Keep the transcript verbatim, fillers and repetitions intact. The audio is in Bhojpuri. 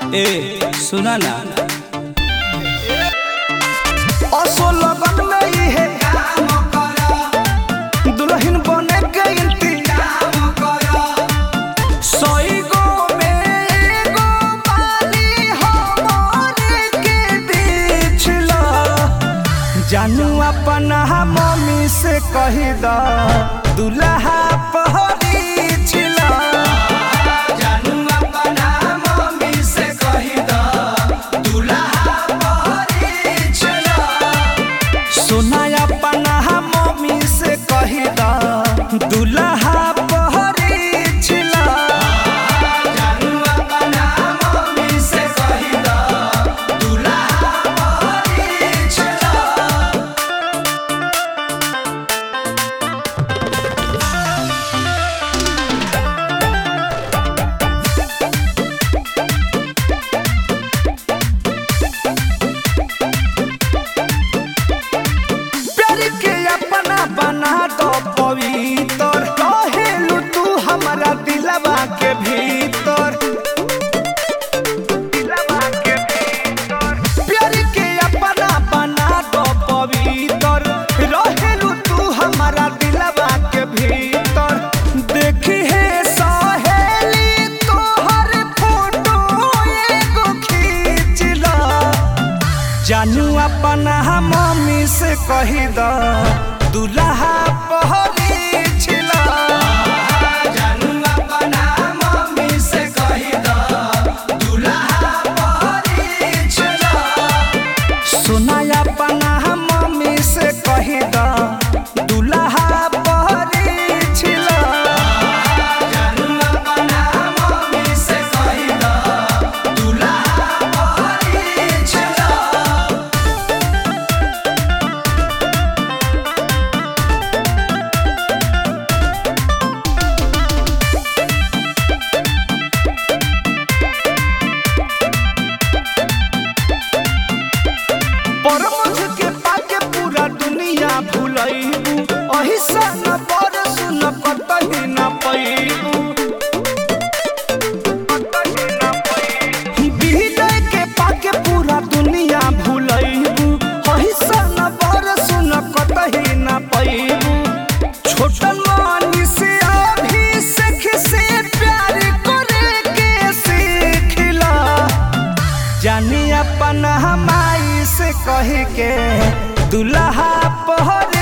ए सुना ना असो लगन में ही है काम करा, दुल्हन बने के इंतजाम करा। सई गो में एगो बाली हमारे के बीच ला, जानू अपना मम्मी से कही दा दुल्हा पहरी छिला। जानू अपना मम्मी से कही दा दुल्हा पहरी छिला। सोना अपना मम्मी से कही दा दुल्हा पहरी छिला। जानू अपना मम्मी से कही दा दुल्हा पहरी छिला। बना दो पवित्र, रहेलू तू हमारा दिलवा के भीतर। दिलवा के भीतर प्यार के अपना बना दो पवित्र, रहेलू तू हमारा दिलवा के भीतर। देखी है सहेली तोहर फोटो एगो खींच ला, जानू अपना मम्मी से कही दा दुल्हा पहरी छिला। जानू अपना मम्मी से कही दा दुल्हा पहरी छिला। सोना अपना मम्मी से कही दा दुल्हा पहरी छिला। जानू अपना मम्मी से कही दा दुल्हा पहरी छिला। परमझ के पाके पूरा दुनिया भूलैबू, अही सन पर सुन कतही न पैबू। विजय के पाके पूरा दुनिया भूलैबू, अही सन पर सुन कतही न पैबू। छोटन मानी से अभिषेक से प्यार करे के सीखला, जानी अपना माई से कही के दुल्हा पहरे